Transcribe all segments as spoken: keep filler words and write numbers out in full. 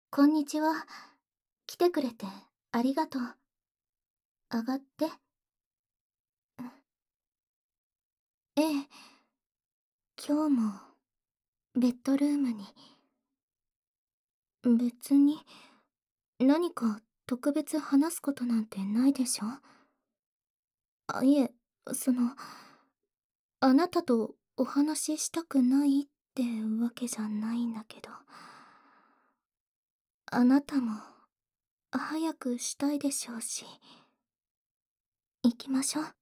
こんにちは。来てくれてありがとう。上がって。ええ、今日もベッドルームに。別に何か特別話すことなんてないでしょ。あ、いえ、その、あなたとお話ししたくないってわけじゃないんだけど。あなたも早くしたいでしょうし。行きましょ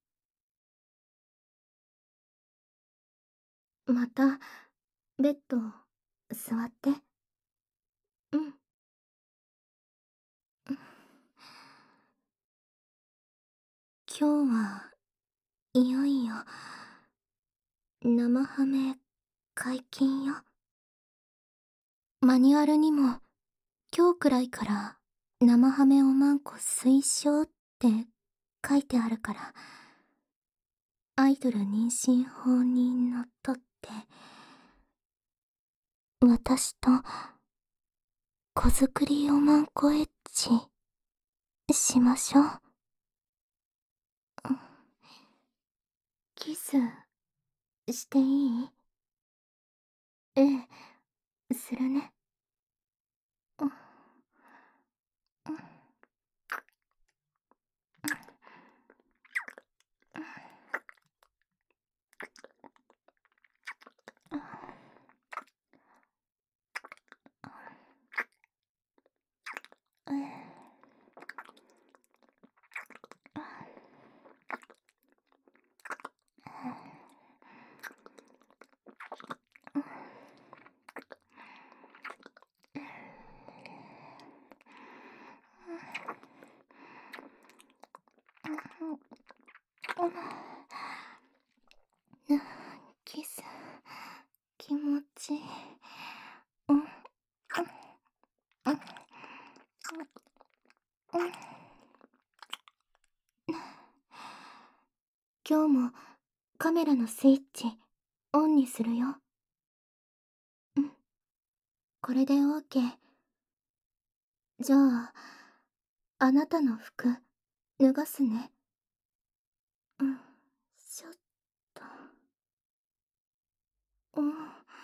う。またベッド座って。うん。今日はいよいよ生ハメ解禁よ。マニュアルにも今日くらいから生ハメおまんこ推奨って書いてあるから。アイドル妊娠法にのっとって私と子作りおまんこエッチしましょう。キスしていい？ええ、するね。うんうんうん。キス気持ちいい。うんうんうんうん。今日もカメラのスイッチオンにするよ。うん、これで オーケー。 じゃああなたの服脱がすね。うん、ちょっと。うん、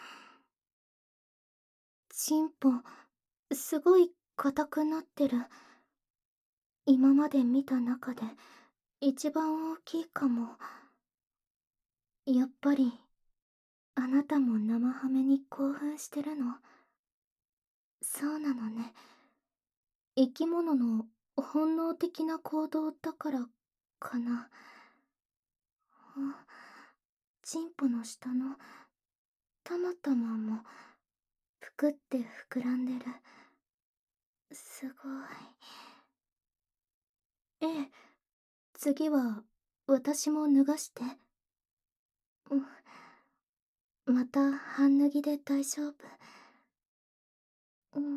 チンポすごい硬くなってる。今まで見た中で一番大きいかも。やっぱりあなたも生ハメに興奮してるの？そうなのね。生き物の本能的な行動だからかな。あ、チンポの下のたまたまもぷくって膨らんでる。すごい。ええ、次は私も脱がして。うん、また半脱ぎで大丈夫。うん、うん。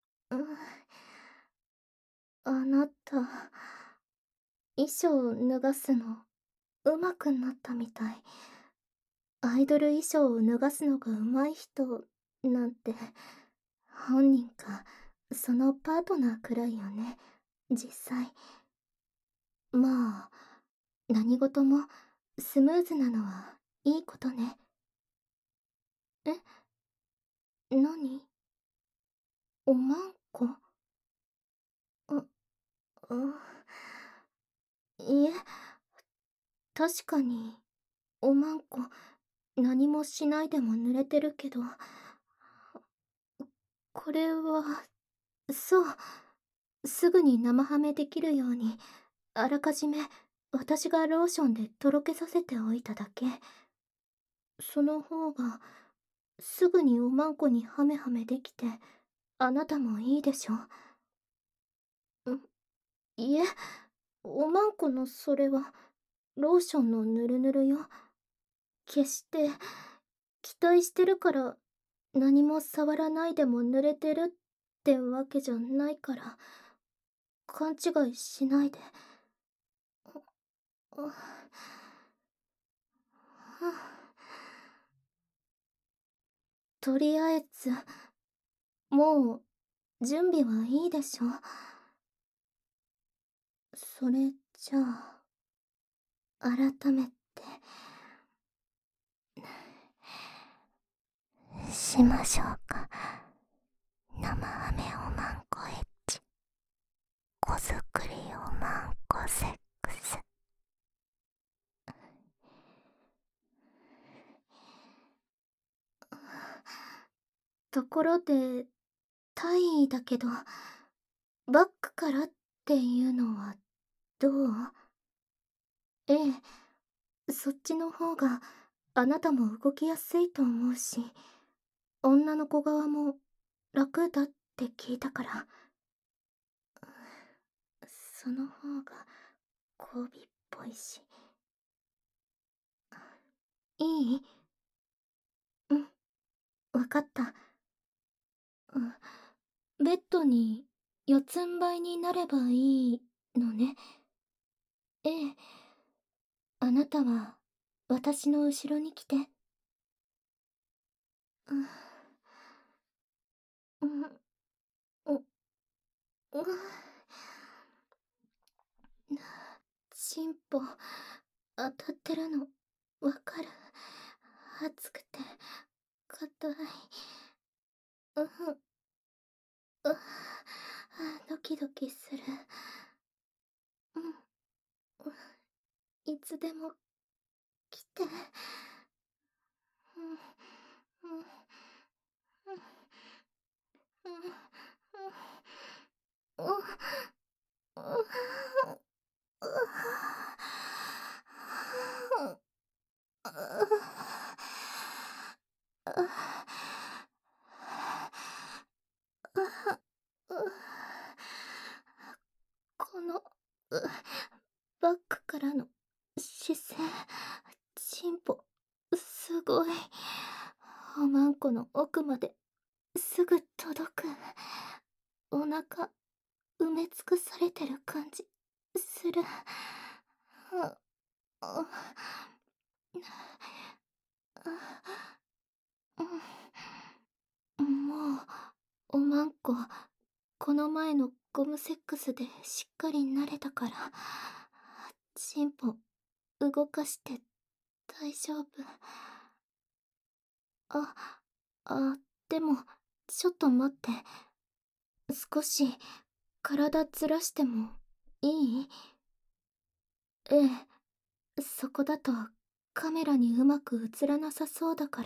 あなた衣装脱がすの上手くなったみたい。アイドル衣装を脱がすのが上手い人なんて本人かそのパートナーくらいよね、実際。まあ何事もスムーズなのはいいことね。え、何？おまんこ？う、う、いえ、確かにおまんこ何もしないでも濡れてるけど、これは、そう、すぐに生ハメできるようにあらかじめ私がローションでとろけさせておいただけ。その方がすぐにおまんこにハメハメできてあなたもいいでしょ。ん、いえ、おまんこのそれはローションのぬるぬるよ。決して期待してるから何も触らないでも濡れてるってわけじゃないから、勘違いしないで。あとりあえずもう準備はいいでしょ。それじゃあ、改めて。しましょうか。生飴おまんこエッチ。子作りおまんこセックス。ところで、大意だけど、バックからっていうのはどう？ええ、そっちの方があなたも動きやすいと思うし、女の子側も楽だって聞いたから。その方が交尾っぽいし。いい？うん、わかった。うん、ベッドに四つん這いになればいいのね。ええ。あなたは私の後ろに来て。うん。うん。う、う、チンポ当たってるのわかる。熱くて硬い。うん。う、ドキドキする。うん。いつでも来て。うん。うん。うん。うん。うん。うん。このバックからの視線、チンポすごい。おまんこの奥まですぐ届く。お腹埋め尽くされてる感じする。ああうん、もうおまんここの前のゴムセックスでしっかり慣れたから、チンポ動かして大丈夫。あ、あ、でもちょっと待って。少し体ずらしてもいい？ええ、そこだとカメラにうまく映らなさそうだから。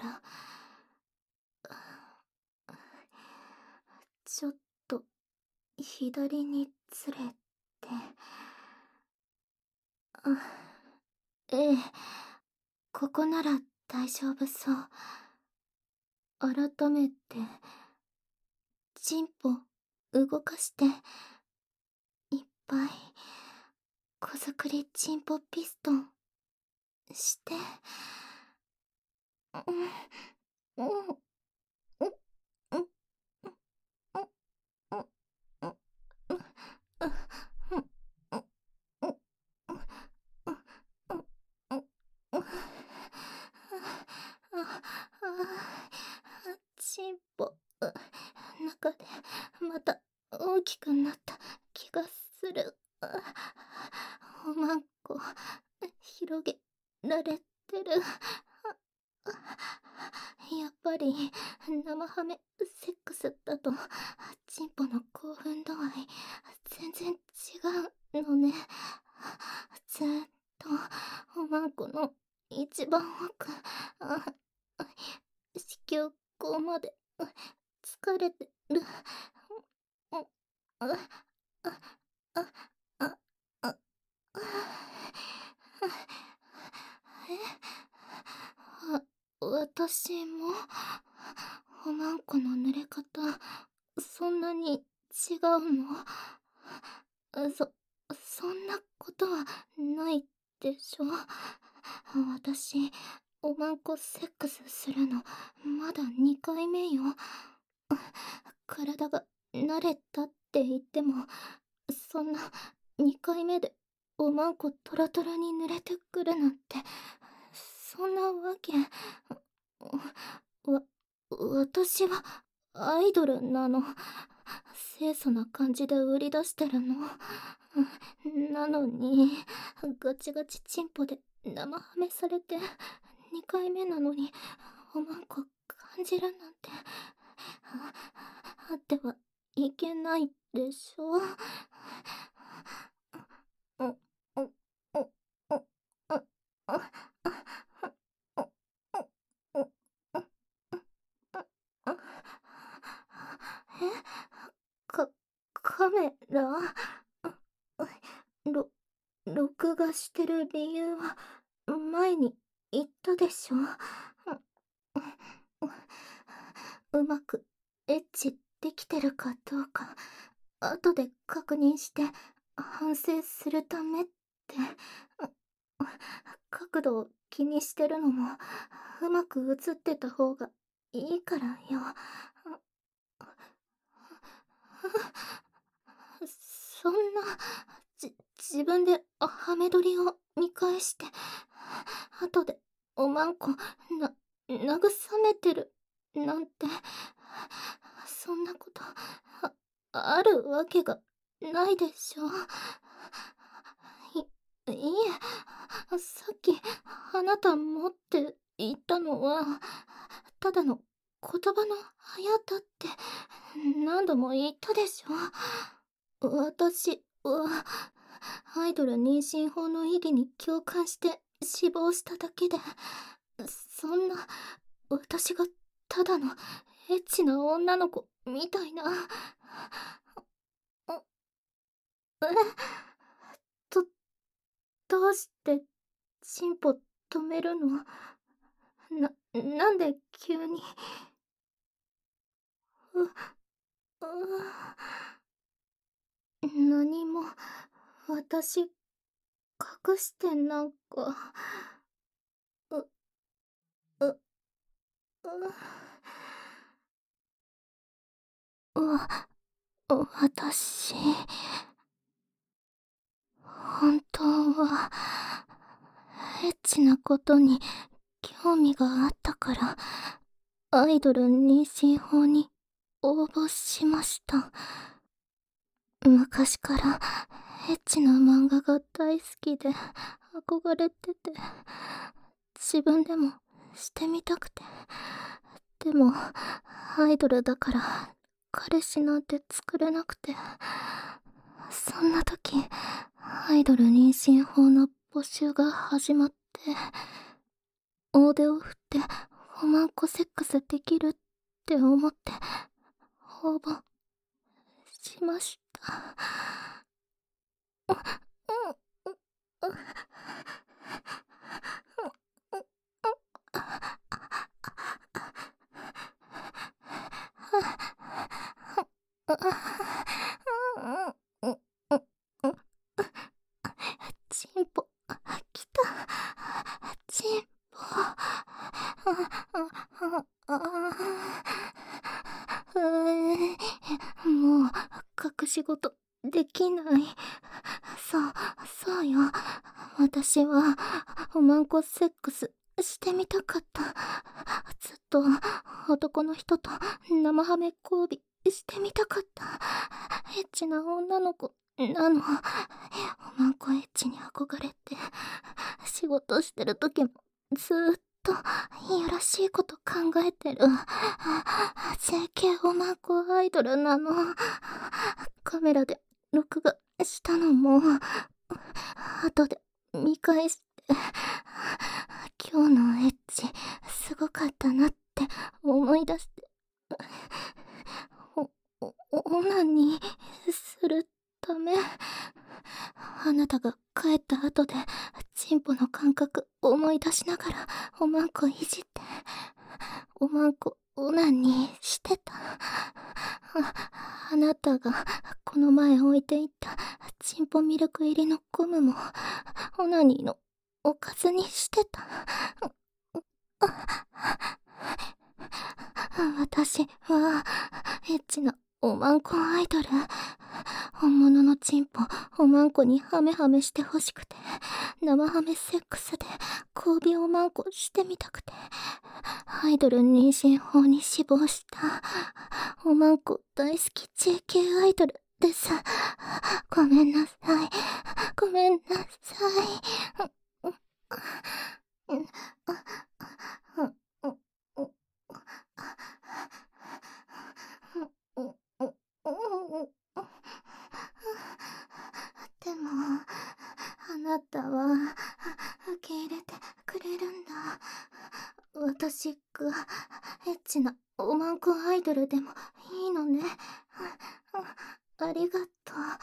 ちょっと左にずれて。あ、ええ、ここなら大丈夫そう。改めてチンポ動かして。いっぱい子作りチンポピストンして。うん、うん、うん、うん、うん、うん、うん、うん、チンポ中でまた大きくなった気がする。おまんこ広げられてる。やっぱり生ハメセックスだとチンポの興奮度合い全然違うのね。ずーっとおまんこの一番奥、子宮口まで疲れてる。あ、あ、あ、あ、あ、え、わ、私もおまんこの濡れ方そんなに違うの？そ、そんなことはないでしょ。私、おまんこセックスするのまだにかいめよ。体が慣れたって言っても、そんなにかいめでおまんこトロトロに濡れてくるなんて、そんなわけ。わ、私はアイドルなの。 清楚な感じで売り出してるの。なのに、ガチガチチンポで生ハメされて、にかいめなのに、おまんこ感じるなんて、あってはいけないでしょ。お、お、お、お、お、お、え、か、カメラろ、録画してる理由は前に言ったでしょ。うまくエッチできてるかどうか後で確認して反省するためって。角度を気にしてるのもうまく映ってた方がいいからよ。そんな、じ、自分でハメ撮りを見返して、後でおまんこ、な、慰めてる、なんて、そんなこと、あ、あるわけがないでしょ。い、いいえ、さっき、あなたもって言ったのは、ただの言葉のあやだって何度も言ったでしょ。私は、アイドル妊娠法の意義に共感して死亡しただけで、そんな、私がただのエッチな女の子みたいな。え、ど、どうしてチンポ止めるの？な、なんで急に。う、う、何も、私、隠してなんか、う、う、う、う、わ、私、本当は、エッチなことに興味があったから、アイドル妊娠法に応募しました。昔からエッチな漫画が大好きで憧れてて、自分でもしてみたくて。でも、アイドルだから彼氏なんて作れなくて。そんな時、アイドル妊娠法の募集が始まって、大手を振っておまんこセックスできるって思って応募しました。チンポ、来た。チンポ。もう、隠し事できない。そう、そうよ。私は、おまんこセックスしてみたかった。ずっと、男の人と生ハメ交尾してみたかった。エッチな女の子なの。おまんこエッチに憧れて、仕事してる時もずーっといやらしいこと考えてる。ジェーケー おまんこアイドルなの。カメラで録画したのも、後で見返して、今日のエッチすごかったなって思い出して、お、お、オナニーするため。あなたが帰った後でチンポの感覚思い出しながらおまんこいじって、おまんこオナニーしてた。あ、あなたがこの前置いていったチンポミルク入りのゴムもオナニーのおかずにしてた。私はエッチなおまんこアイドル。本物のチンポ、おまんこにハメハメしてほしくて、生ハメセックスで交尾おまんこしてみたくて、アイドル妊娠法に死亡したおまんこ大好き ジェーケー アイドルです。ごめんなさい。ごめんなさい。うん、うん、うん、うん、うん、うん、うん、でも、あなたは受け入れてくれるんだ。私がエッチなおまんこアイドルでもいいのね。ありがとう。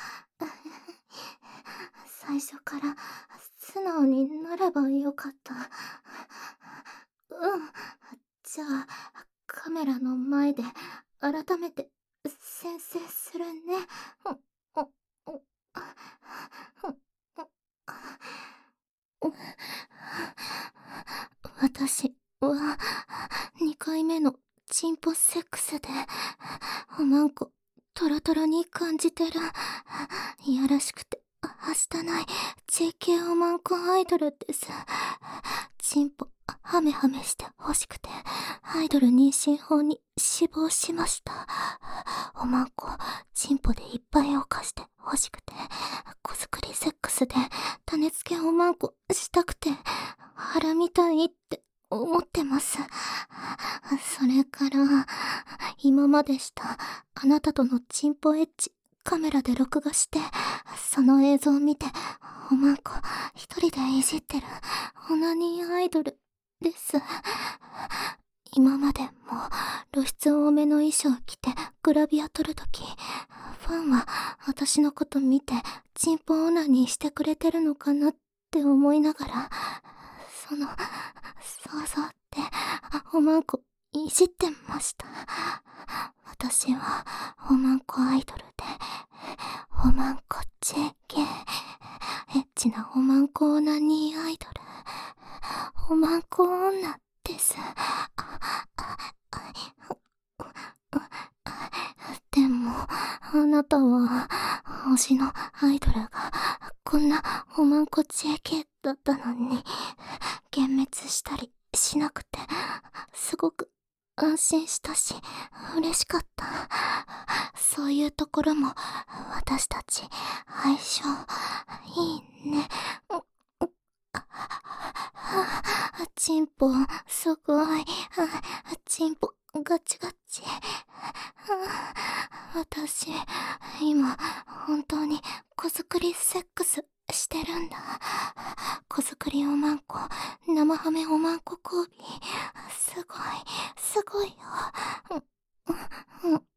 最初から素直になればよかった。うん。じゃあ、カメラの前で改めて宣誓するね。う、う、う、う、私はにかいめのチンポセックスでおまんこトロトロに感じてる。いやらしくてはしたない ジェーケー おまんこアイドルです。チンポハメハメしてほしくてアイドル妊娠法に死亡しました。おまんこチンポでいっぱい犯してほしくて子作りセックスで種付けおまんこしたくて腹みたいって思ってます。それから今までしたあなたとのチンポエッチカメラで録画してその映像を見ておまんこ一人でいじってるオナニーアイドルです。今までも露出多めの衣装着てグラビア撮るときファンは私のこと見てチンポオナニーしてくれてるのかなって思いながらその想像でおまんこいじってました。私はおまんこアイドルでおまんこ ジェーケー エッチなおまんこオナニーアイドルおまんこ女です。でもあなたは推しのアイドルがこんなおまんこ ジェーケー だったのに幻滅したりしなくてすごく安心したし嬉しかった。そういうところも私たち相性いいね。チンポすごい。チンポガチガチ。私今本当に子作りセックスしてるんだ。子作りおまんこ生ハメおまんこ交尾すごいすごいよ。うんうん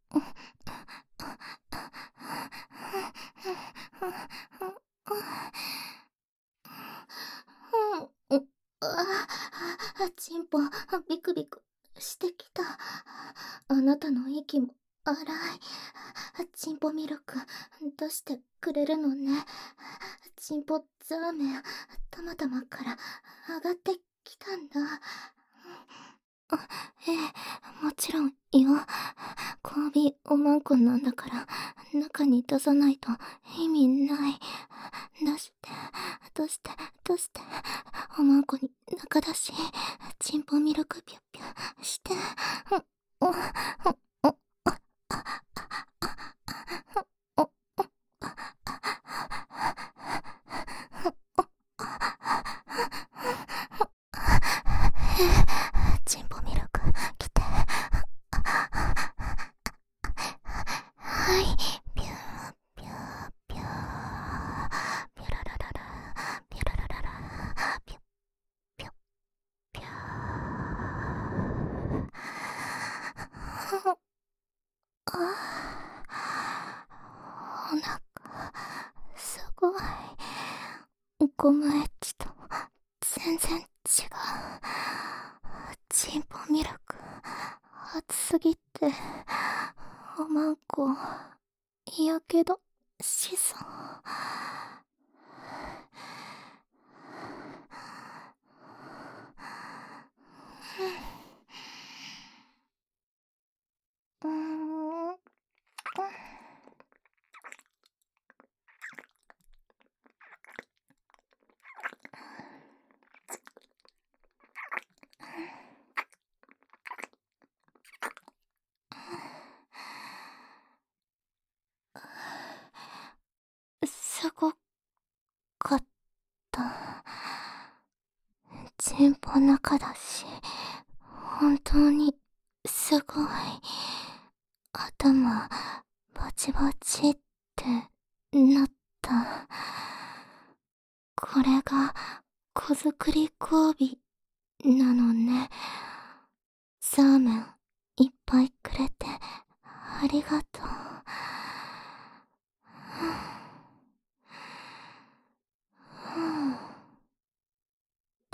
うん、ああ、チンポ、ビクビクしてきた。あなたの息も荒い。チンポミルク出してくれるのね。チンポザーメン、たまたまから上がってきたんだ。あ、ええ、もちろんよ。交尾おまんこなんだから中に出さないと意味ない。出して出して出しておまんこに中だしチンポミルクピュッピュしてう、う、う、う、チンポミルク来て。はい、ピューピューピューピュララララピュララララピュッピュッピュー。あお腹すごい。ゴムエッジと全然違う。チンポミルク熱すぎておまんこやけどしそう。うーん、 すごかった。チンポ中だし、本当にすごい。頭バチバチってなった。これが子作り交尾なのね。サーメンいっぱいくれてありがとう。うん、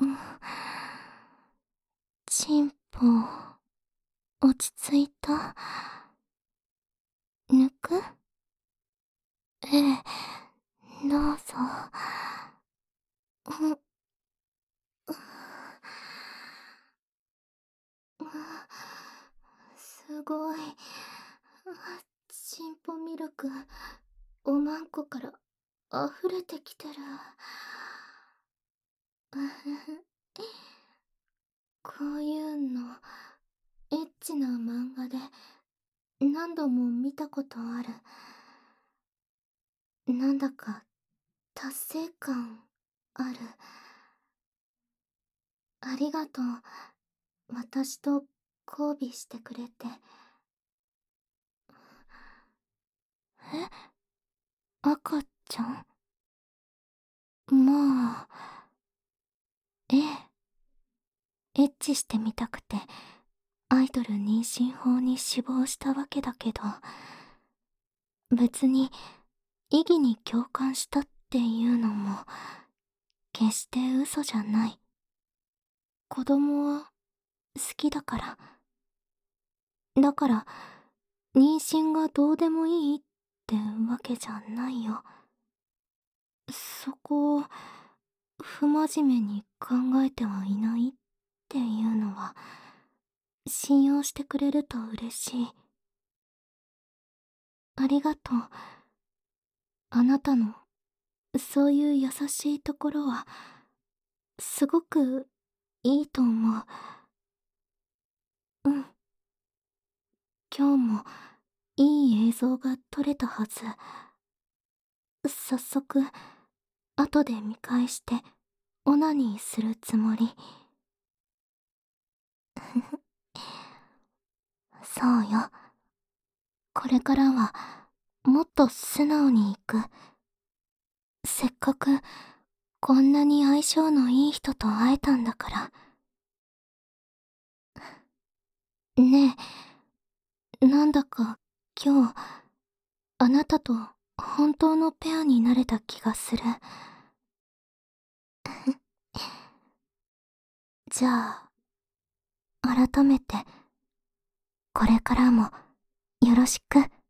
チンポ落ち着いた？抜く？ええ、どうぞ。うん、すごい。チンポミルク、おまんこから溢れてきてる。こういうの、エッチな漫画で何度も見たことある。なんだか達成感ある。ありがとう。私と交尾してくれて。え？赤ちゃん？まあ、ええ。エッチしてみたくて、アイドル妊娠法に死亡したわけだけど、別に意義に共感したっていうのも、決して嘘じゃない。子供は好きだから。だから、妊娠がどうでもいいってわけじゃないよ。そこを、不真面目に考えてはいないっていうのは、信用してくれると嬉しい。ありがとう。あなたの、そういう優しいところは、すごくいいと思う。うん。今日もいい映像が撮れたはず。早速、後で見返して、オナニーするつもり。そうよ。これからは、もっと素直にいく。せっかく、こんなに相性のいい人と会えたんだから。ねえ、なんだか、今日、あなたと本当のペアになれた気がする。じゃあ、改めて、これからも、よろしく。